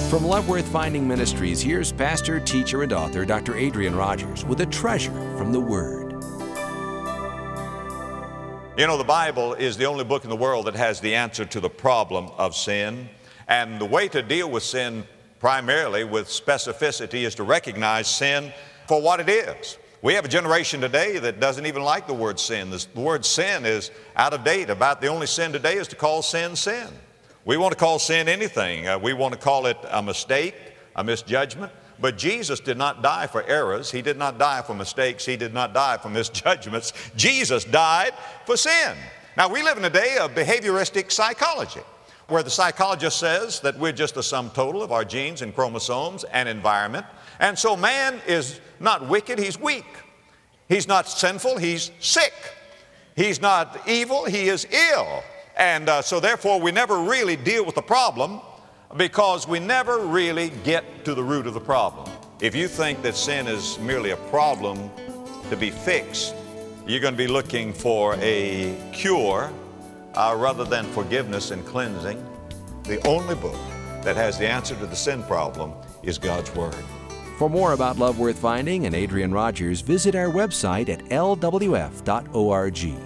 From Love Worth Finding Ministries, here's pastor, teacher, and author Dr. Adrian Rogers with a treasure from the Word. You know, the Bible is the only book in the world that has the answer to the problem of sin. And the way to deal with sin primarily with specificity is to recognize sin for what it is. We have a generation today that doesn't even like the word sin. The word sin is out of date. About the only sin today is to call sin, sin. We want to call sin anything. We want to call it a mistake, a misjudgment. But Jesus did not die for errors. He did not die for mistakes. He did not die for misjudgments. Jesus died for sin. Now, we live in a day of behavioristic psychology, where the psychologist says that we're just the sum total of our genes and chromosomes and environment. And so man is not wicked, he's weak. He's not sinful, he's sick. He's not evil, he is ill. And so therefore we never really deal with the problem because we never really get to the root of the problem. If you think that sin is merely a problem to be fixed, you're going to be looking for a cure rather than forgiveness and cleansing. The only book that has the answer to the sin problem is God's Word. For more about Love Worth Finding and Adrian Rogers, visit our website at lwf.org.